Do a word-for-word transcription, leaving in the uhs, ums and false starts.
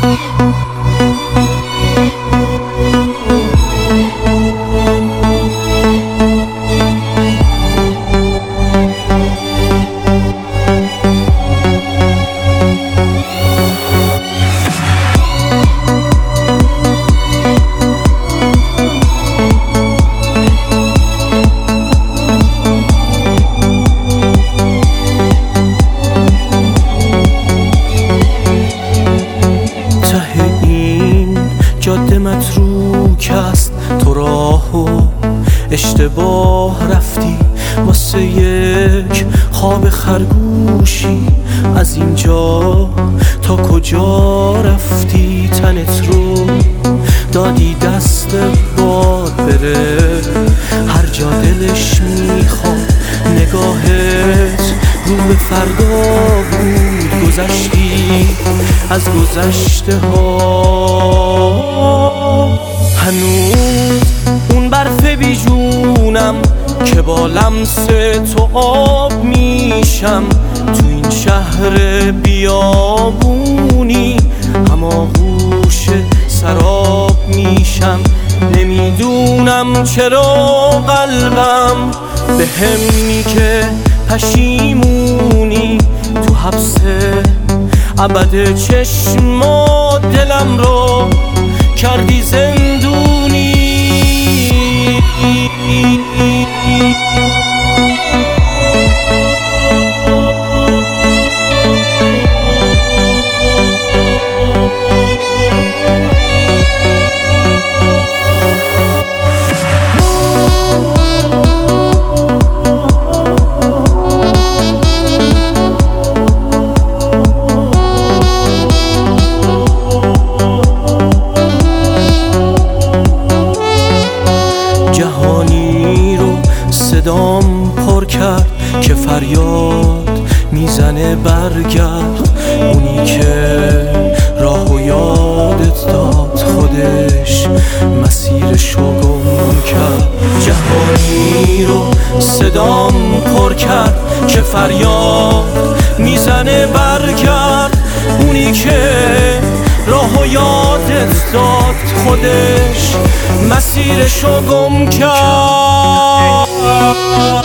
جاده متروک است، تو راهو اشتباه رفتی واسه یک خواب خرگوشی. از اینجا تا کجا رفتی؟ تنت رو دادی دست باد بره، هر جا دلش میخواد. نگاهت رو به فردا بود، گذشتی از گذشته ها. هنوز اون برف بیجونم که با لمس تو آب میشم. تو این شهر بیابونی هماغوش سراب میشم. نمیدونم چرا قلبم به هم میگه پشیمونی. تو حبس ابد چشما دلم رو کردی زندونی. جهانی رو صدام پر کرد که فریاد میزنه برگرد. اونی که راهو یادت داد خودش مسیرشو گم کرد. جهانی رو صدام پر کرد که فریاد میزنه برگرد. اونی که راهو یادت داد خودش مسیرشو گم کرد.